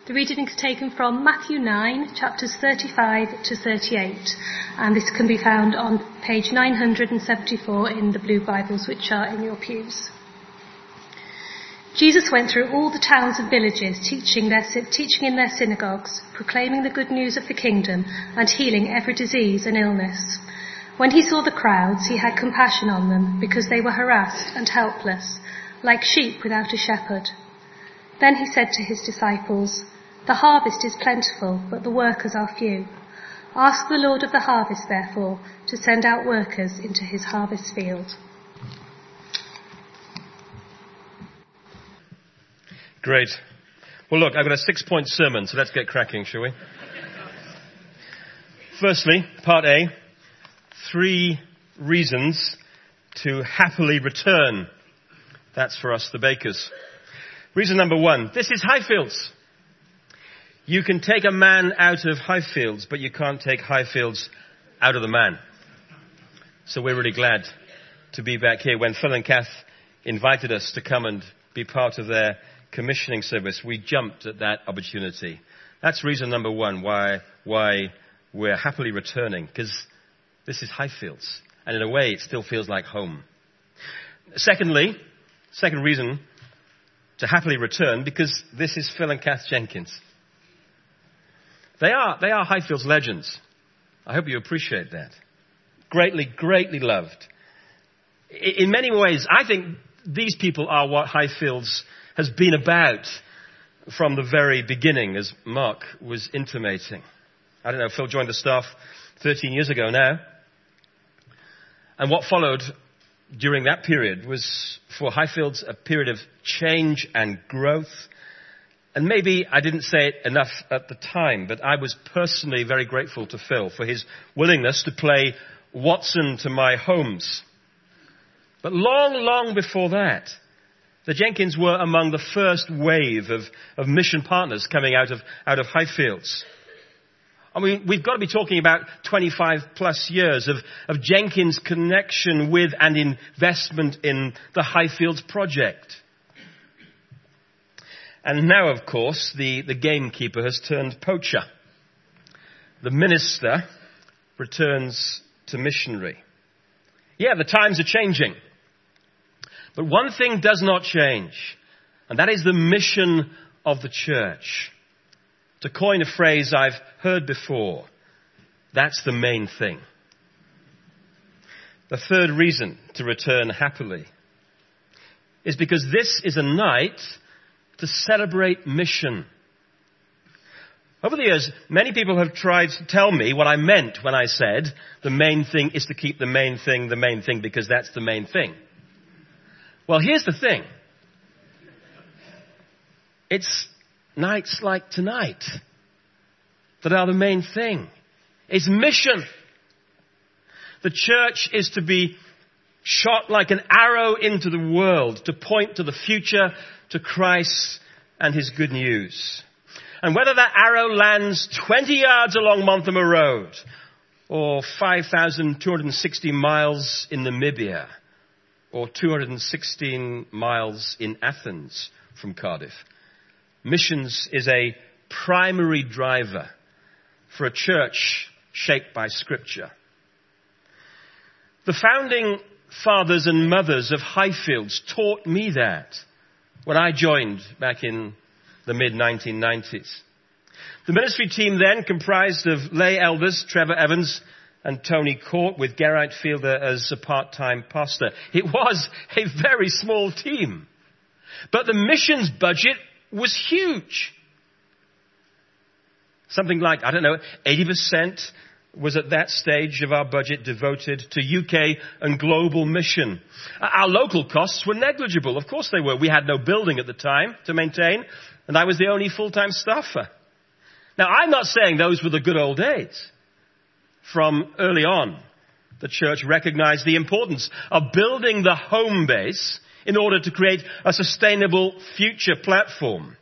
The reading is taken from Matthew 9, chapters 35 to 38, and this can be found on page 974 in the blue Bibles which are in your pews. Jesus went through all the towns and villages, teaching in their synagogues, proclaiming the good news of the kingdom, and healing every disease and illness. When he saw the crowds, he had compassion on them, because they were harassed and helpless, like sheep without a shepherd. Then he said to his disciples, "The harvest is plentiful, but the workers are few. Ask the Lord of the harvest, therefore, to send out workers into his harvest field." Great. Well, look, I've got a 6-point sermon, so let's get cracking, shall we? Firstly, part A, 3 reasons to happily return. That's for us, the bakers. Reason number 1, this is Highfields. You can take a man out of Highfields, but you can't take Highfields out of the man. So we're really glad to be back here. When Phil and Kath invited us to come and be part of their commissioning service, we jumped at that opportunity. That's reason number 1 why we're happily returning, because this is Highfields. And in a way, it still feels like home. Second reason to happily return, because this is Phil and Kath Jenkins. They are Highfields legends. I hope you appreciate that. Greatly loved. In many ways, I think these people are what Highfields has been about from the very beginning, as Mark was intimating. I don't know, Phil joined the staff 13 years ago now. And what followed during that period was, for Highfields, a period of change and growth. And maybe I didn't say it enough at the time, but I was personally very grateful to Phil for his willingness to play Watson to my Holmes. But long before that, the Jenkins were among the first wave of mission partners coming out of Highfields. I mean, we've got to be talking about 25 plus years of Jenkins' connection with and investment in the Highfields project. And now, of course, the gamekeeper has turned poacher. The minister returns to missionary. Yeah, the times are changing. But one thing does not change, and that is the mission of the church. To coin a phrase I've heard before, that's the main thing. The third reason to return happily is because this is a night to celebrate mission. Over the years, many people have tried to tell me what I meant when I said the main thing is to keep the main thing, because that's the main thing. Well, here's the thing. It's nights like tonight that are the main thing. It's mission. The church is to be shot like an arrow into the world, to point to the future, to Christ and his good news. And whether that arrow lands 20 yards along Monthermer Road or 5,260 miles in Namibia or 216 miles in Athens from Cardiff, missions is a primary driver for a church shaped by Scripture. The founding fathers and mothers of Highfields taught me that when I joined back in the mid-1990s. The ministry team then comprised of lay elders Trevor Evans and Tony Court, with Geraint Fielder as a part-time pastor. It was a very small team. But the missions budget was huge. Something like, 80% was at that stage of our budget devoted to UK and global mission. Our local costs were negligible. Of course they were. We had no building at the time to maintain, and I was the only full-time staffer. Now, I'm not saying those were the good old days. From early on, the church recognized the importance of building the home base in order to create a sustainable future platform.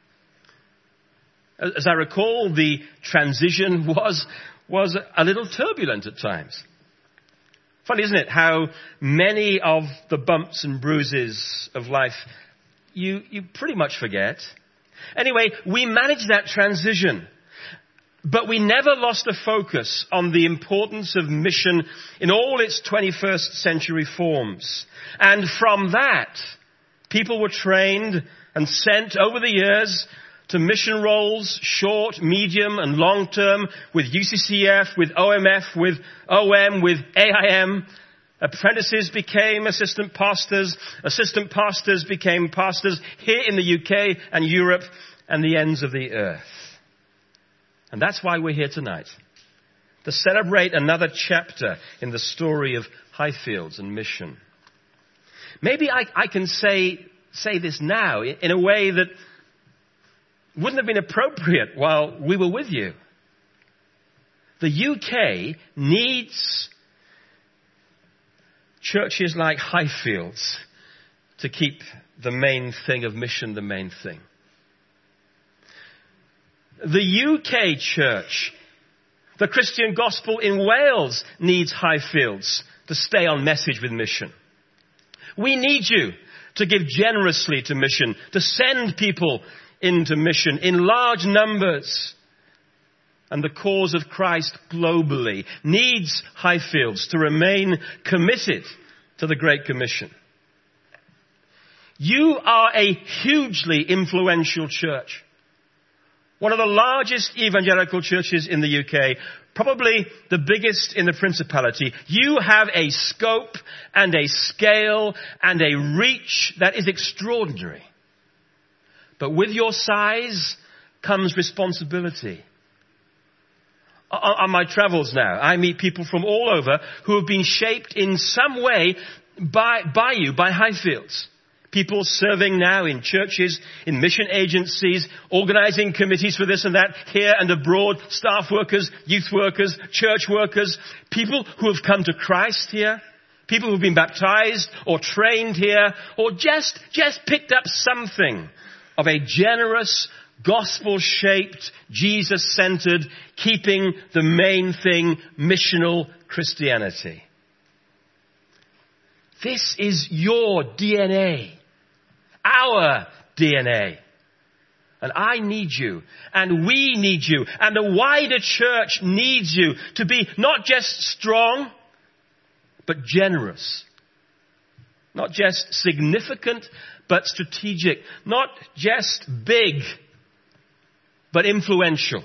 As I recall, the transition was a little turbulent at times. Funny, isn't it, how many of the bumps and bruises of life you pretty much forget. Anyway, we managed that transition. But we never lost a focus on the importance of mission in all its 21st century forms. And from that, people were trained and sent over the years to mission roles, short, medium, and long term, with UCCF, with OMF, with OM, with AIM. Apprentices became assistant pastors became pastors here in the UK and Europe and the ends of the earth. And that's why we're here tonight, to celebrate another chapter in the story of Highfields and mission. Maybe I can say this now in a way that wouldn't have been appropriate while we were with you. The UK needs churches like Highfields to keep the main thing of mission the main thing. The UK church, the Christian gospel in Wales, needs Highfields to stay on message with mission. We need you to give generously to mission, to send people into mission in large numbers. And the cause of Christ globally needs Highfields to remain committed to the Great Commission. You are a hugely influential church. One of the largest evangelical churches in the UK, probably the biggest in the Principality. You have a scope and a scale and a reach that is extraordinary. But with your size comes responsibility. On my travels now, I meet people from all over who have been shaped in some way by Highfields. People serving now in churches, in mission agencies, organizing committees for this and that, here and abroad, staff workers, youth workers, church workers, people who have come to Christ here, people who have been baptized or trained here, or just picked up something of a generous, gospel-shaped, Jesus-centered, keeping the main thing, missional Christianity. This is your DNA. Our DNA. And I need you. And we need you. And the wider church needs you to be not just strong, but generous. Not just significant, but strategic. Not just big, but influential.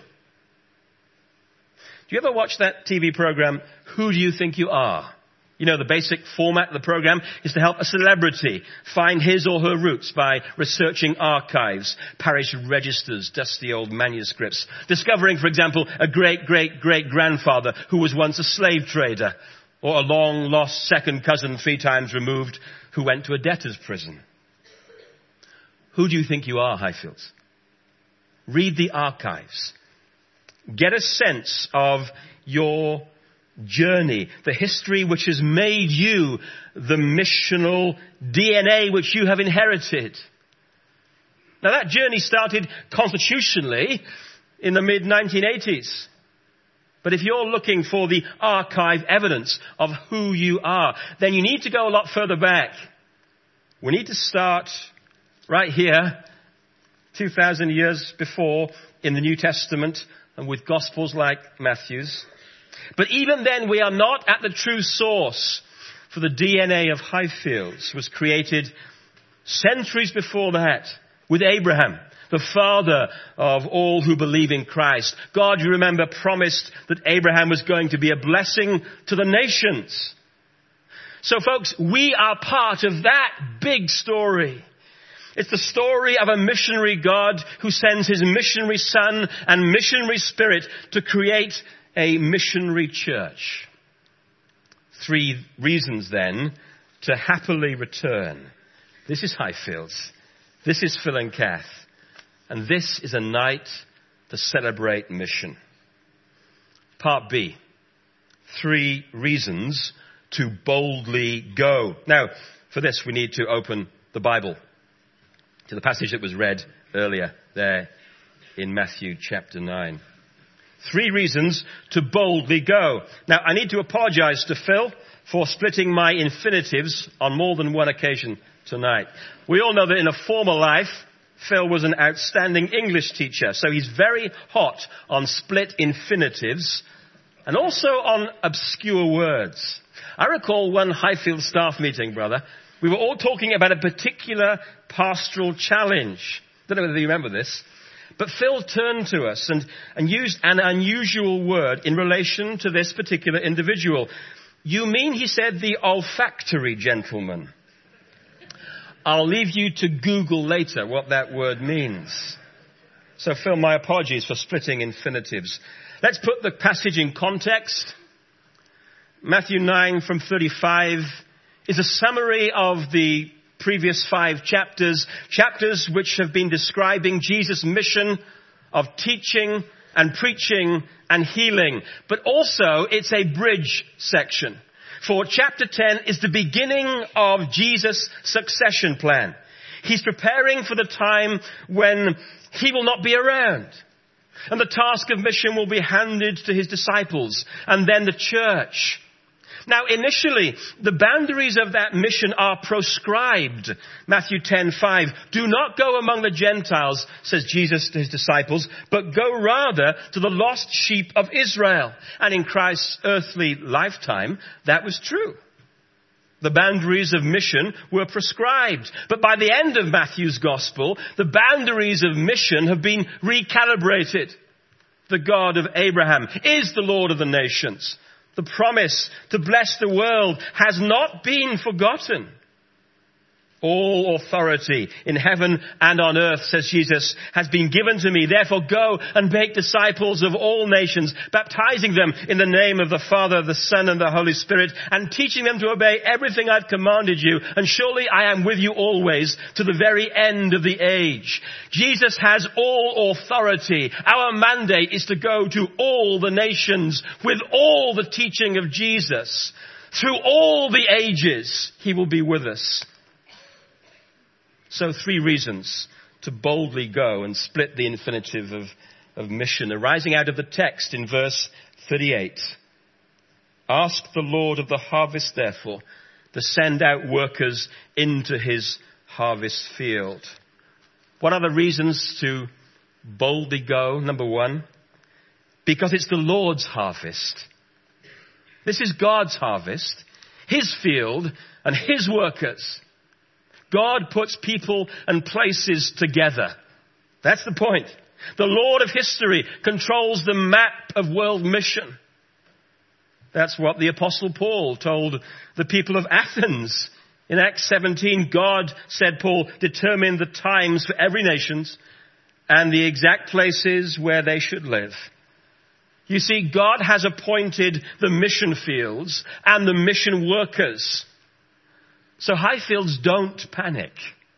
Do you ever watch that TV program, Who Do You Think You Are? You know, the basic format of the program is to help a celebrity find his or her roots by researching archives, parish registers, dusty old manuscripts, discovering, for example, a great-great-great-grandfather who was once a slave trader, or a long-lost second cousin 3 times removed who went to a debtor's prison. Who do you think you are, Highfields? Read the archives. Get a sense of your journey, the history which has made you the missional DNA which you have inherited. Now that journey started constitutionally in the mid-1980s. But if you're looking for the archive evidence of who you are, then you need to go a lot further back. We need to start right here, 2,000 years before, in the New Testament, and with Gospels like Matthew's. But even then, we are not at the true source, for the DNA of Highfields was created centuries before that with Abraham, the father of all who believe in Christ. God, you remember, promised that Abraham was going to be a blessing to the nations. So folks, we are part of that big story. It's the story of a missionary God who sends his missionary son and missionary spirit to create a missionary church. 3 reasons then to happily return. This is Highfields. This is Phil and Kath. And this is a night to celebrate mission. Part B. 3 reasons to boldly go. Now, for this we need to open the Bible to the passage that was read earlier there in Matthew chapter 9. 3 reasons to boldly go. Now, I need to apologize to Phil for splitting my infinitives on more than one occasion tonight. We all know that in a former life, Phil was an outstanding English teacher, so he's very hot on split infinitives and also on obscure words. I recall one Highfield staff meeting, brother. We were all talking about a particular pastoral challenge. Don't know whether you remember this. But Phil turned to us and used an unusual word in relation to this particular individual. You mean, he said, the olfactory gentleman? I'll leave you to Google later what that word means. So Phil, my apologies for splitting infinitives. Let's put the passage in context. Matthew 9 from 35 is a summary of the previous 5 chapters which have been describing Jesus' mission of teaching and preaching and healing. But also it's a bridge section. For chapter 10 is the beginning of Jesus' succession plan. He's preparing for the time when he will not be around. And the task of mission will be handed to his disciples and then the church. Now, initially, the boundaries of that mission are proscribed. Matthew 10:5. Do not go among the Gentiles, says Jesus to his disciples, but go rather to the lost sheep of Israel. And in Christ's earthly lifetime, that was true. The boundaries of mission were prescribed. But by the end of Matthew's gospel, the boundaries of mission have been recalibrated. The God of Abraham is the Lord of the nations. The promise to bless the world has not been forgotten. All authority in heaven and on earth, says Jesus, has been given to me. Therefore go and make disciples of all nations, baptizing them in the name of the Father, the Son, and the Holy Spirit, and teaching them to obey everything I've commanded you. And surely I am with you always to the very end of the age. Jesus has all authority. Our mandate is to go to all the nations with all the teaching of Jesus. Through all the ages, he will be with us. So 3 reasons to boldly go and split the infinitive of mission, arising out of the text in verse 38. Ask the Lord of the harvest, therefore, to send out workers into his harvest field. What are the reasons to boldly go? Number 1, because it's the Lord's harvest. This is God's harvest, his field, and his workers. God puts people and places together. That's the point. The Lord of history controls the map of world mission. That's what the Apostle Paul told the people of Athens. In Acts 17, God, said Paul, determined the times for every nation and the exact places where they should live. You see, God has appointed the mission fields and the mission workers. So Highfields, don't panic.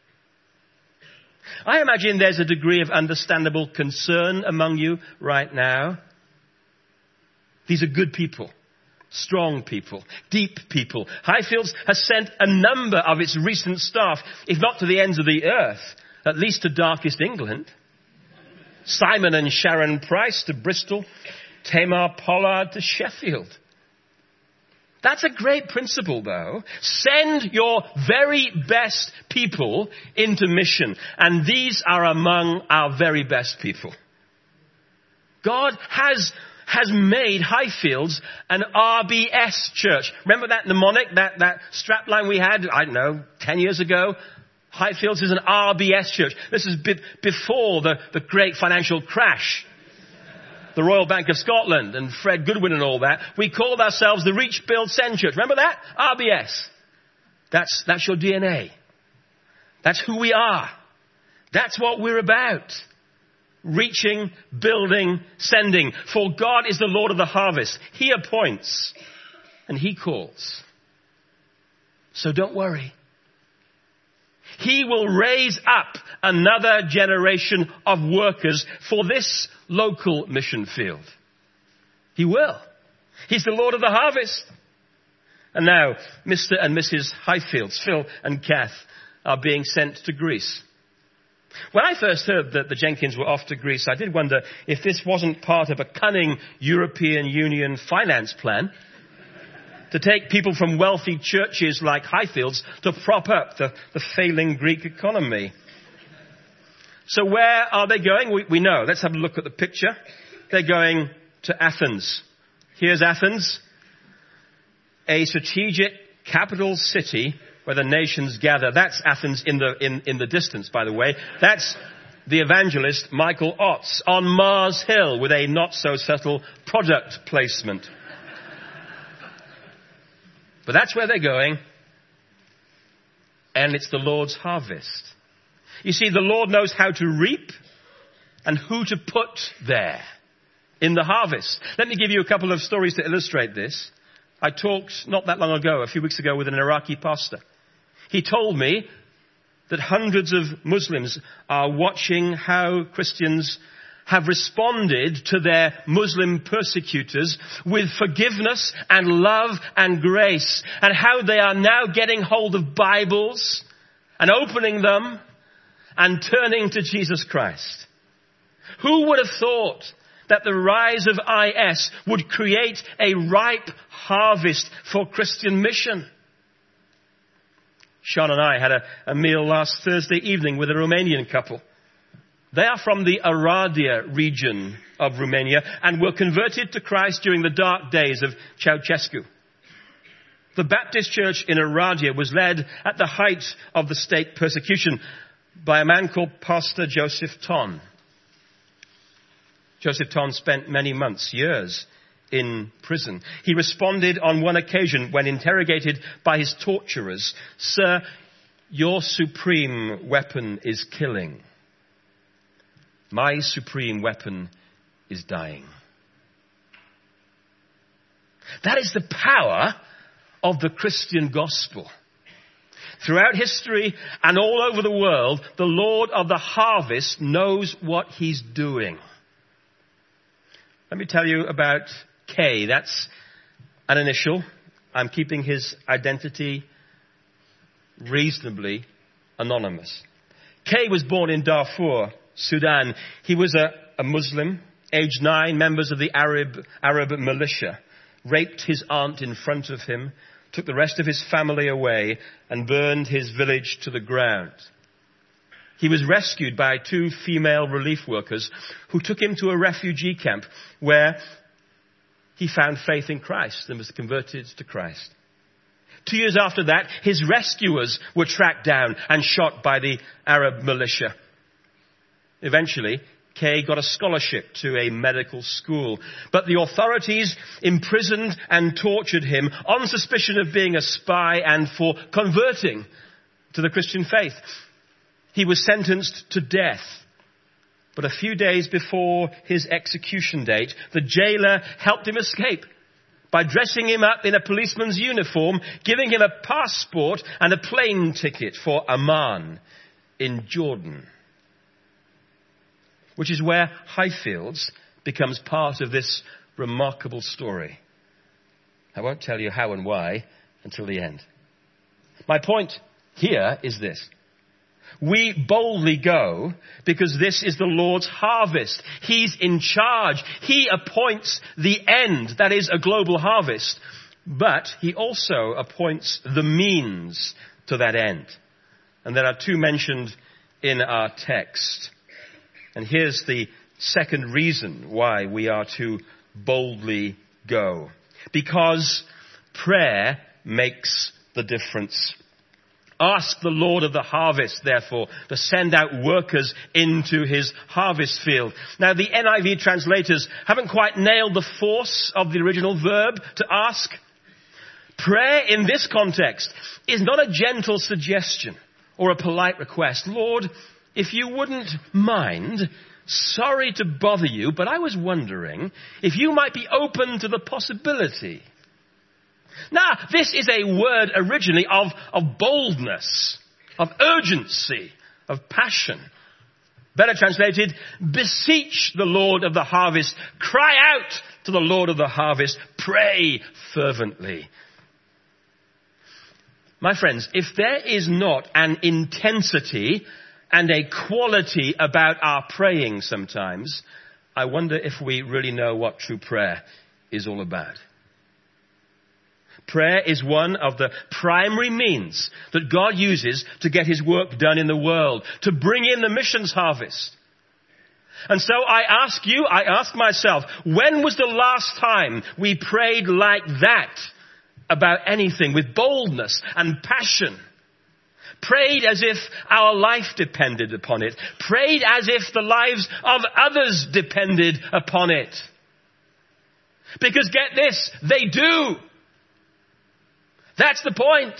I imagine there's a degree of understandable concern among you right now. These are good people, strong people, deep people. Highfields has sent a number of its recent staff, if not to the ends of the earth, at least to darkest England. Simon and Sharon Price to Bristol, Tamar Pollard to Sheffield. That's a great principle, though. Send your very best people into mission. And these are among our very best people. God has made Highfields an RBS church. Remember that mnemonic, that strapline we had, 10 years ago? Highfields is an RBS church. This is before the great financial crash. The Royal Bank of Scotland and Fred Goodwin and all that. We called ourselves the Reach, Build, Send Church. Remember that? RBS. That's your DNA. That's who we are. That's what we're about. Reaching, building, sending. For God is the Lord of the harvest. He appoints and he calls. So don't worry. He will raise up another generation of workers for this local mission field. He will. He's the Lord of the harvest. And now, Mr. and Mrs. Highfields, Phil and Kath, are being sent to Greece. When I first heard that the Jenkins were off to Greece, I did wonder if this wasn't part of a cunning European Union finance plan to take people from wealthy churches like Highfields to prop up the failing Greek economy. So where are they going? We know. Let's have a look at the picture. They're going to Athens. Here's Athens, a strategic capital city where the nations gather. That's Athens in the distance, by the way. That's the evangelist Michael Otts on Mars Hill with a not-so-subtle product placement. But that's where they're going. And it's the Lord's harvest. You see, the Lord knows how to reap and who to put there in the harvest. Let me give you a couple of stories to illustrate this. I talked not that long ago, a few weeks ago, with an Iraqi pastor. He told me that hundreds of Muslims are watching how Christians have responded to their Muslim persecutors with forgiveness and love and grace, and how they are now getting hold of Bibles and opening them and turning to Jesus Christ. Who would have thought that the rise of IS would create a ripe harvest for Christian mission? Sean and I had a meal last Thursday evening with a Romanian couple. They are from the Oradea region of Romania and were converted to Christ during the dark days of Ceausescu. The Baptist church in Oradea was led at the height of the state persecution by a man called Pastor Joseph Ton. Joseph Ton spent many months, years, in prison. He responded on one occasion when interrogated by his torturers, "Sir, your supreme weapon is killing. My supreme weapon is dying." That is the power of the Christian gospel. Throughout history and all over the world, the Lord of the harvest knows what he's doing. Let me tell you about Kay. That's an initial. I'm keeping his identity reasonably anonymous. Kay was born in Darfur, Sudan. He was a Muslim, aged 9. Members of the Arab militia raped his aunt in front of him, took the rest of his family away, and burned his village to the ground. He was rescued by 2 female relief workers who took him to a refugee camp where he found faith in Christ and was converted to Christ. 2 years after that, his rescuers were tracked down and shot by the Arab militia. Eventually, Kay got a scholarship to a medical school, but the authorities imprisoned and tortured him on suspicion of being a spy and for converting to the Christian faith. He was sentenced to death. But a few days before his execution date, the jailer helped him escape by dressing him up in a policeman's uniform, giving him a passport and a plane ticket for Amman in Jordan. Which is where Highfields becomes part of this remarkable story. I won't tell you how and why until the end. My point here is this. We boldly go because this is the Lord's harvest. He's in charge. He appoints the end, that is a global harvest. But he also appoints the means to that end. And there are 2 mentioned in our text. And here's the second reason why we are to boldly go. Because prayer makes the difference. Ask the Lord of the harvest, therefore, to send out workers into his harvest field. Now, the NIV translators haven't quite nailed the force of the original verb to ask. Prayer in this context is not a gentle suggestion or a polite request. Lord, if you wouldn't mind, sorry to bother you, but I was wondering if you might be open to the possibility. Now, this is a word originally of boldness, of urgency, of passion. Better translated, beseech the Lord of the harvest, cry out to the Lord of the harvest, pray fervently. My friends, if there is not an intensity and a quality about our praying sometimes, I wonder if we really know what true prayer is all about. Prayer is one of the primary means that God uses to get his work done in the world, to bring in the missions harvest. And so I ask myself, when was the last time we prayed like that about anything with boldness and passion? Prayed as if our life depended upon it. Prayed as if the lives of others depended upon it. Because get this, they do. That's the point.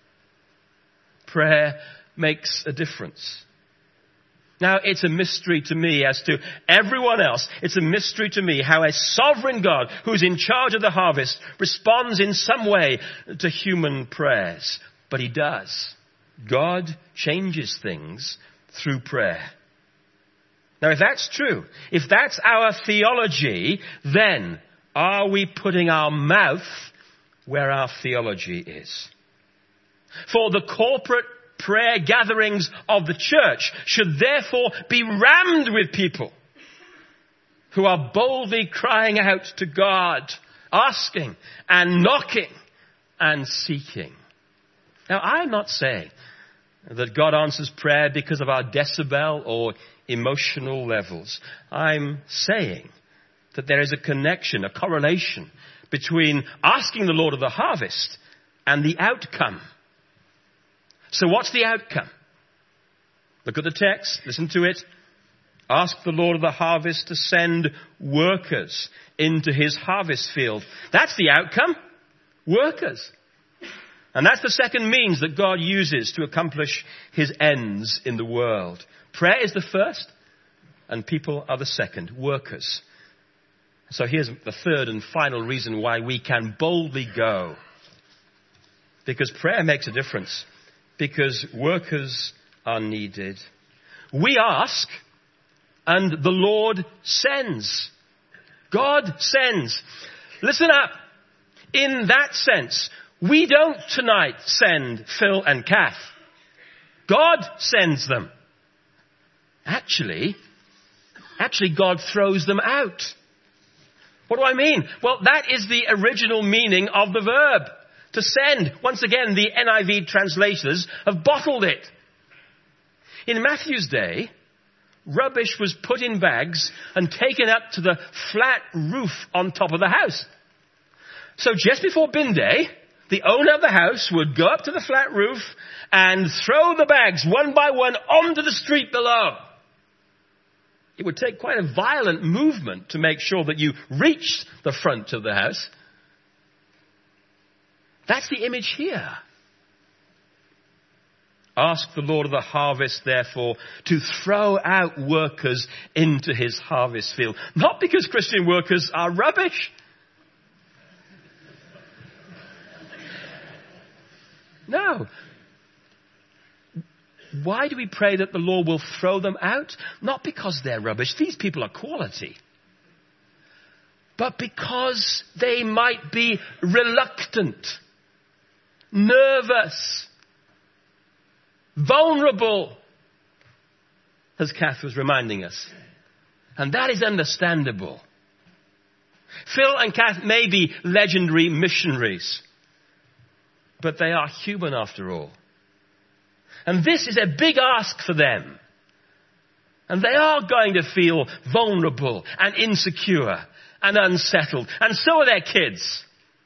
Prayer makes a difference. Now, it's a mystery to me, as to everyone else. It's a mystery to me how a sovereign God who's in charge of the harvest responds in some way to human prayers. But he does. God changes things through prayer. Now, if that's true, if that's our theology, then are we putting our mouth where our theology is? For the corporate prayer gatherings of the church should therefore be rammed with people who are boldly crying out to God, asking and knocking and seeking. Now, I'm not saying that God answers prayer because of our decibel or emotional levels. I'm saying that there is a connection, a correlation between asking the Lord of the harvest and the outcome. So what's the outcome? Look at the text, listen to it. Ask the Lord of the harvest to send workers into his harvest field. That's the outcome. Workers. And that's the second means that God uses to accomplish his ends in the world. Prayer is the first, and people are the second. Workers. So here's the third and final reason why we can boldly go. Because prayer makes a difference. Because workers are needed. We ask, and the Lord sends. God sends. Listen up. In that sense, we don't tonight send Phil and Kath. God sends them. Actually, God throws them out. What do I mean? Well, that is the original meaning of the verb. To send. Once again, the NIV translators have bottled it. In Matthew's day, rubbish was put in bags and taken up to the flat roof on top of the house. So just before bin day, the owner of the house would go up to the flat roof and throw the bags one by one onto the street below. It would take quite a violent movement to make sure that you reached the front of the house. That's the image here. Ask the Lord of the harvest, therefore, to throw out workers into his harvest field. Not because Christian workers are rubbish. No. Why do we pray that the Lord will throw them out? Not because they're rubbish. These people are quality. But because they might be reluctant, nervous, vulnerable, as Kath was reminding us. And that is understandable. Phil and Kath may be legendary missionaries, but they are human after all. And this is a big ask for them. And they are going to feel vulnerable and insecure and unsettled. And so are their kids.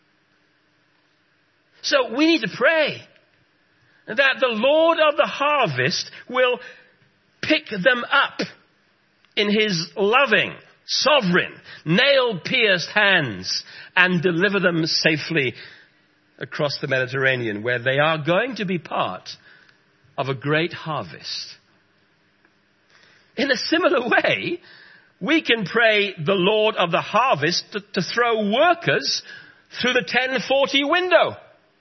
So we need to pray that the Lord of the harvest will pick them up in his loving, sovereign, nail-pierced hands and deliver them safely across the Mediterranean, where they are going to be part of a great harvest. In a similar way, we can pray the Lord of the harvest to throw workers through the 1040 window.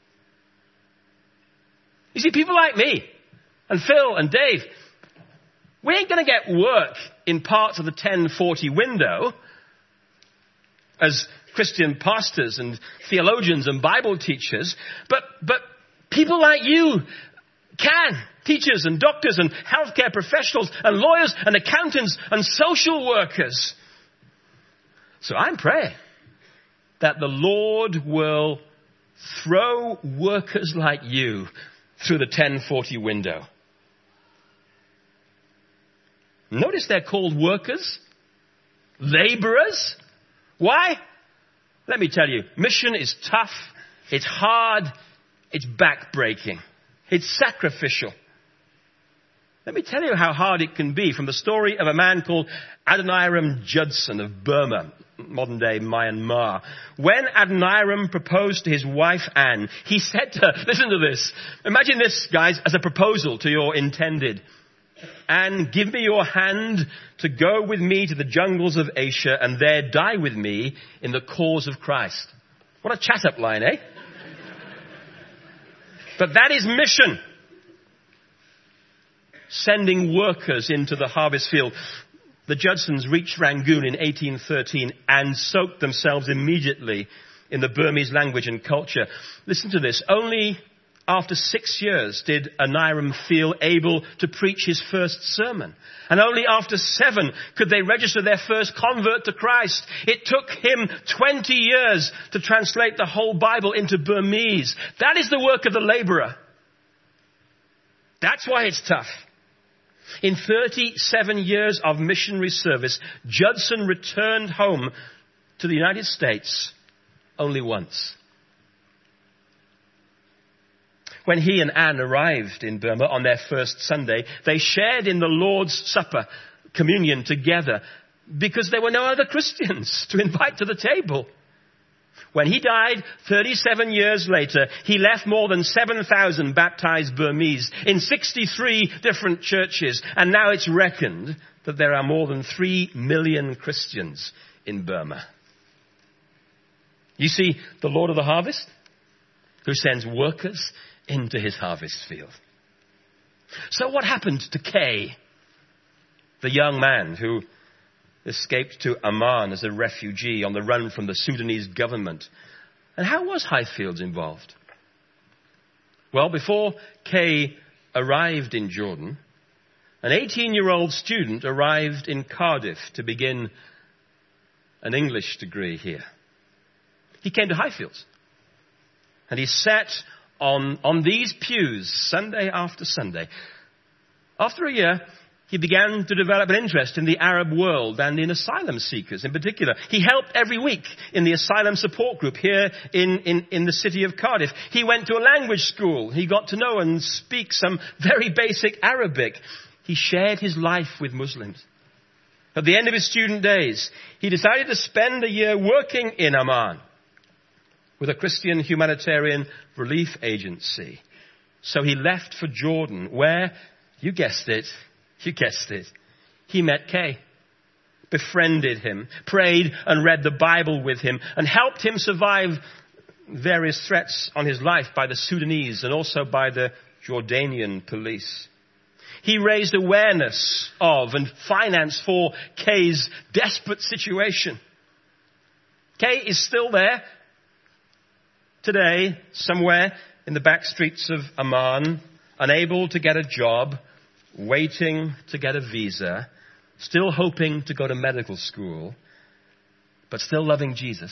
You see, people like me and Phil and Dave, we ain't going to get work in parts of the 1040 window as Christian pastors and theologians and Bible teachers, but people like you can. Teachers and doctors and healthcare professionals and lawyers and accountants and social workers. So I'm praying that the Lord will throw workers like you through the 1040 window. Notice they're called workers, laborers. Why? Let me tell you, mission is tough, it's hard, it's backbreaking, it's sacrificial. Let me tell you how hard it can be from the story of a man called Adoniram Judson of Burma, modern-day Myanmar. When Adoniram proposed to his wife Anne, he said to her, listen to this, imagine this, guys, as a proposal to your intended. Anne, give me your hand to go with me to the jungles of Asia and there die with me in the cause of Christ. What a chat-up line, eh? But that is mission. Sending workers into the harvest field. The Judsons reached Rangoon in 1813 and soaked themselves immediately in the Burmese language and culture. Listen to this. Only after 6 years did Adoniram feel able to preach his first sermon. And only after 7 could they register their first convert to Christ. It took him 20 years to translate the whole Bible into Burmese. That is the work of the laborer. That's why it's tough. In 37 years of missionary service, Judson returned home to the United States only once. When he and Anne arrived in Burma on their first Sunday, they shared in the Lord's Supper, communion together, because there were no other Christians to invite to the table. When he died 37 years later, he left more than 7,000 baptized Burmese in 63 different churches. And now it's reckoned that there are more than 3 million Christians in Burma. You see, the Lord of the harvest, who sends workers into his harvest field. So what happened to Kay, the young man who escaped to Amman as a refugee on the run from the Sudanese government? And how was Highfields involved? Well, before Kay arrived in Jordan, an 18-year-old student arrived in Cardiff to begin an English degree here. He came to Highfields, and he sat on these pews Sunday after Sunday. After a year, he began to develop an interest in the Arab world and in asylum seekers in particular. He helped every week in the asylum support group here in the city of Cardiff. He went to a language school. He got to know and speak some very basic Arabic. He shared his life with Muslims. At the end of his student days, he decided to spend a year working in Amman with a Christian humanitarian relief agency. So he left for Jordan, where, you guessed it, he met Kay, befriended him, prayed and read the Bible with him, and helped him survive various threats on his life by the Sudanese and also by the Jordanian police. He raised awareness of and finance for Kay's desperate situation. Kay is still there today, somewhere in the back streets of Amman, unable to get a job, waiting to get a visa, still hoping to go to medical school, but still loving Jesus.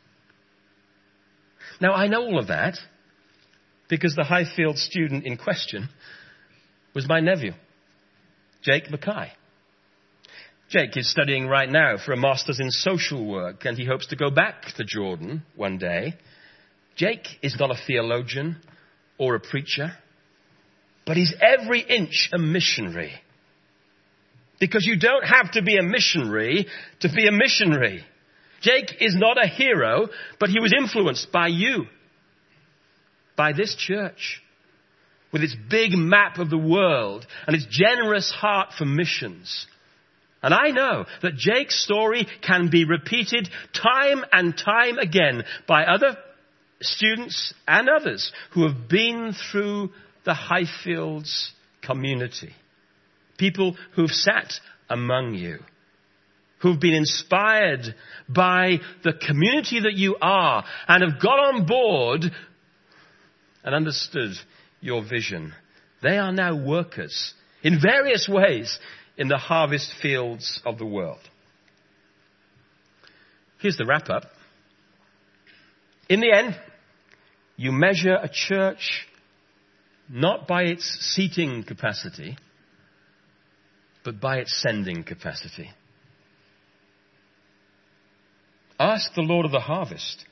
Now, I know all of that because the Highfield student in question was my nephew, Jake Mackay. Jake is studying right now for a master's in social work, and he hopes to go back to Jordan one day. Jake is not a theologian or a preacher, but he's every inch a missionary. Because you don't have to be a missionary to be a missionary. Jake is not a hero, but he was influenced by you, by this church, with its big map of the world and its generous heart for missions. And I know that Jake's story can be repeated time and time again by other students and others who have been through the Highfields community. People who've sat among you, who've been inspired by the community that you are and have got on board and understood your vision. They are now workers in various ways in the harvest fields of the world. Here's the wrap-up. In the end, You measure a church not by its seating capacity, but by its sending capacity. Ask the Lord of the harvest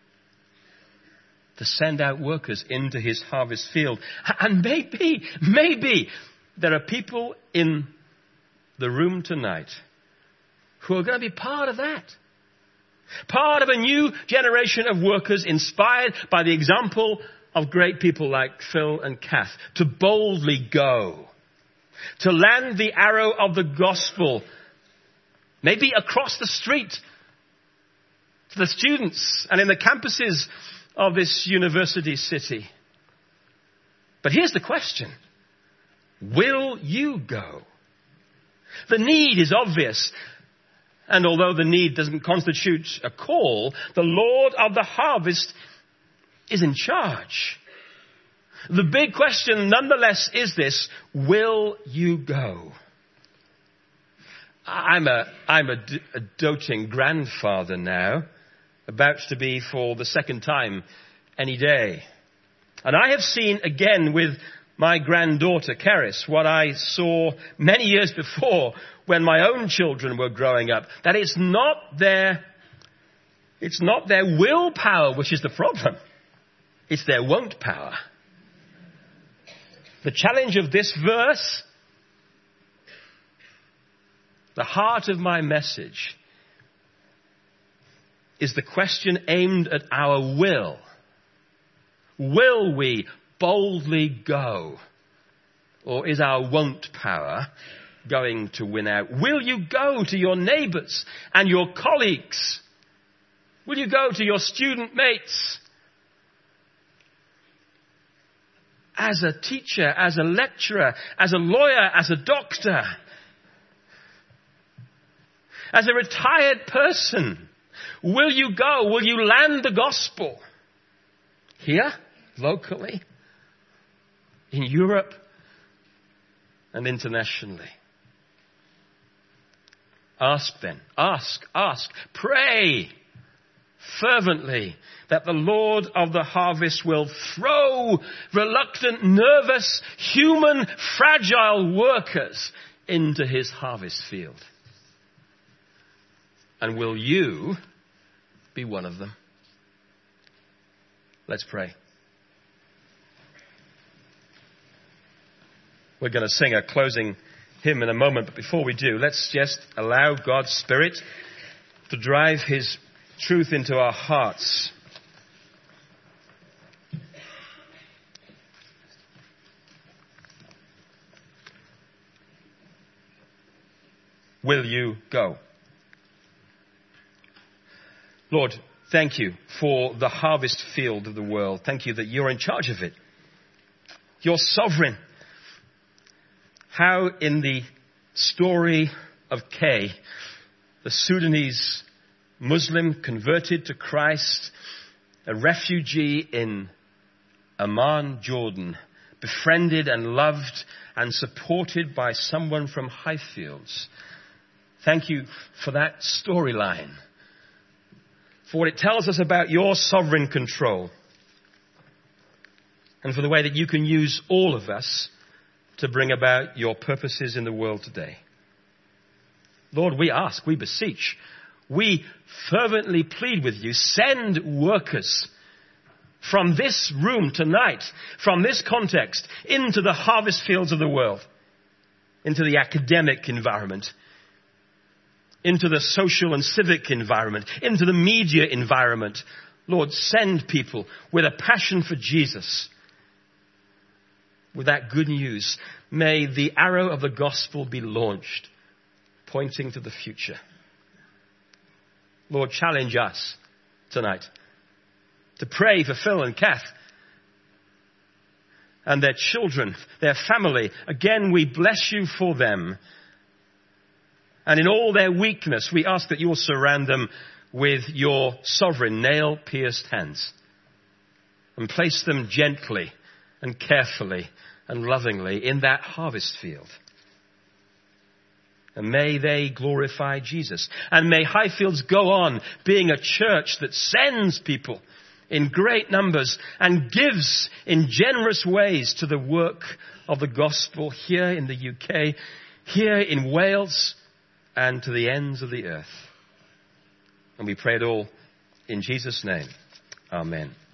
to send out workers into his harvest field. And maybe there are people in the room tonight who are going to be part of that. Part of a new generation of workers inspired by the example of great people like Phil and Kath, to boldly go, to land the arrow of the gospel, maybe across the street to the students and in the campuses of this university city. But here's the question. Will you go? The need is obvious. And although the need doesn't constitute a call, the Lord of the harvest is in charge. The big question nonetheless is this: will you go? I'm a doting grandfather now, about to be for the second time any day. And I have seen again with my granddaughter, Keris, what I saw many years before when my own children were growing up, that it's not their willpower which is the problem. It's their won't power. The challenge of this verse, the heart of my message, is the question aimed at our will. Will we boldly go? Or is our won't power going to win out? Will you go to your neighbours and your colleagues? Will you go to your student mates? As a teacher, as a lecturer, as a lawyer, as a doctor, as a retired person, will you go? Will you land the gospel? Here, locally, in Europe, and internationally. Ask then. Ask. Pray fervently that the Lord of the harvest will throw reluctant, nervous, human, fragile workers into his harvest field. And will you be one of them? Let's pray. We're going to sing a closing hymn in a moment, but before we do, let's just allow God's Spirit to drive his truth into our hearts. Will you go? Lord, thank you for the harvest field of the world. Thank you that you're in charge of it. You're sovereign. How in the story of Kay, the Sudanese Muslim converted to Christ, a refugee in Amman, Jordan, befriended and loved and supported by someone from Highfields. Thank you for that storyline, for what it tells us about your sovereign control, and for the way that you can use all of us to bring about your purposes in the world today. Lord, we ask, we beseech, we fervently plead with you, send workers from this room tonight, from this context, into the harvest fields of the world, into the academic environment, into the social and civic environment, into the media environment. Lord, send people with a passion for Jesus, with that good news. May the arrow of the gospel be launched, pointing to the future. Lord, challenge us tonight to pray for Phil and Kath and their children, their family. Again, we bless you for them. And in all their weakness, we ask that you will surround them with your sovereign nail-pierced hands and place them gently and carefully and lovingly in that harvest field. And may they glorify Jesus. And may Highfields go on being a church that sends people in great numbers and gives in generous ways to the work of the gospel here in the UK, here in Wales, and to the ends of the earth. And we pray it all in Jesus' name. Amen.